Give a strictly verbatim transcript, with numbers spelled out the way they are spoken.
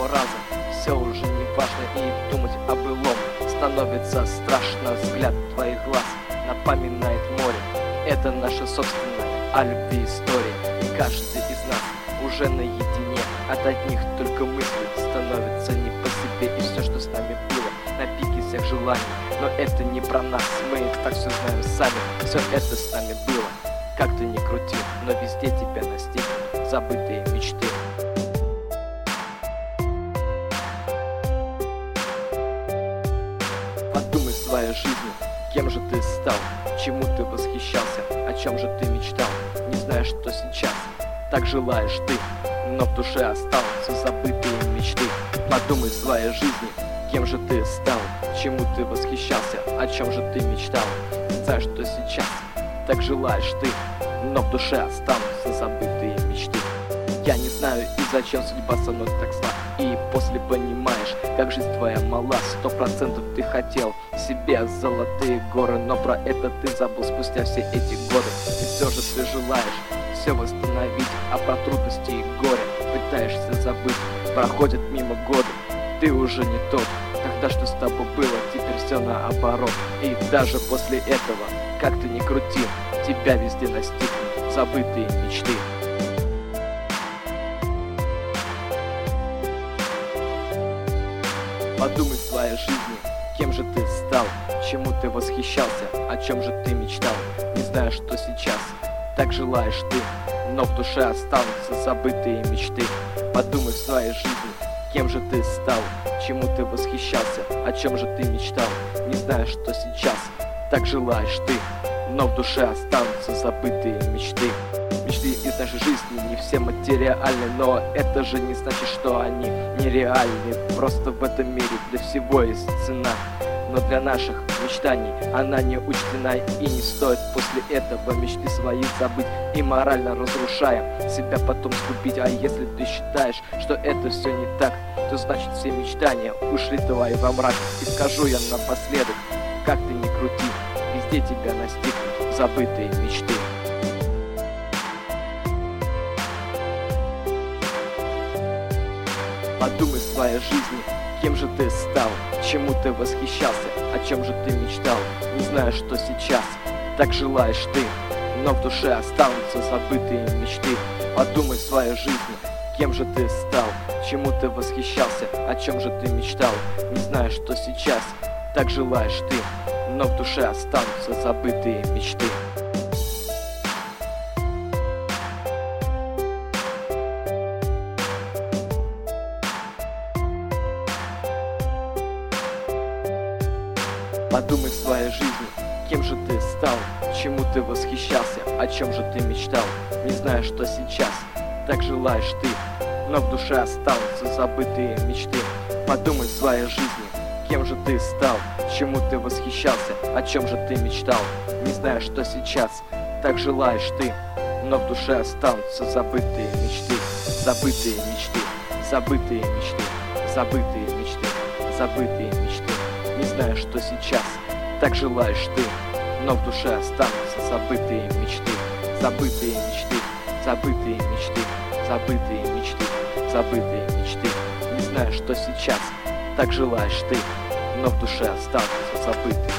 одного раза. Все уже не важно, и думать о былом становится страшно. Взгляд твоих глаз напоминает море. Это наша собственная о любви история. И каждый из нас уже наедине. От одних только мыслей становится не по себе. И все, что с нами было, на пике всех желаний. Но это не про нас, мы и так все знаем сами. Все это с нами было, как ты ни крути, но везде тебя настигнут забытые мечты. Подумай в своей жизни, кем же ты стал, чему ты восхищался, о чем же ты мечтал. Не знаешь, что сейчас, так желаешь ты, но в душе останутся забытые мечты. Подумай в своей жизни, кем же ты стал, чему ты восхищался, о чем же ты мечтал. Не знаешь, что сейчас, так желаешь ты, но в душе останутся забытые мечты. Я не знаю, и зачем судьба со мной так зла. И после понимаешь, как жизнь твоя мала. Сто процентов ты хотел себе золотые горы, но про это ты забыл спустя все эти годы. И все же ты желаешь все восстановить, а про трудности и горе пытаешься забыть. Проходят мимо годы, ты уже не тот. Тогда что с тобой было, теперь все наоборот. И даже после этого, как ты ни крути, тебя везде настигнут забытые мечты. Подумай в своей жизни, кем же ты стал, чему ты восхищался, о чем же ты мечтал. Не знаю, что сейчас, так желаешь ты, но в душе останутся забытые мечты. Подумай в своей жизни, кем же ты стал, чему ты восхищался, о чем же ты мечтал. Не знаю, что сейчас, так желаешь ты, но в душе останутся забытые мечты. Мечты из нашей жизни не все материальны, но это же не значит, что они нереальны. Просто в этом мире для всего есть цена, но для наших мечтаний она не учтена. И не стоит после этого мечты свои забыть и морально разрушая себя потом сгубить. А если ты считаешь, что это все не так, то значит все мечтания ушли твои во мрак. И скажу я напоследок, как ты ни крути, везде тебя настигнут забытые мечты. Подумай в своей жизни, кем же ты стал, чему ты восхищался, о чем же ты мечтал. Не знаю, что сейчас, так желаешь ты, но в душе останутся забытые мечты. Подумай в своей жизни, кем же ты стал, чему ты восхищался, о чем же ты мечтал. Не знаю, что сейчас, так желаешь ты, но в душе останутся забытые мечты. Подумай в своей жизни, кем же ты стал, чему ты восхищался, о чем же ты мечтал. Не знаю, что сейчас, так желаешь ты, но в душе останутся забытые мечты. Подумай в своей жизни, кем же ты стал, чему ты восхищался, о чем же ты мечтал. Не знаю, что сейчас, так желаешь ты, но в душе останутся забытые мечты. Забытые мечты, забытые мечты, забытые мечты, забытые мечты. Не знаю, что сейчас, так желаешь ты, но в душе останутся забытые мечты. Забытые мечты, забытые мечты, забытые мечты, забытые мечты. Не знаю, что сейчас, так желаешь ты, но в душе останутся забытые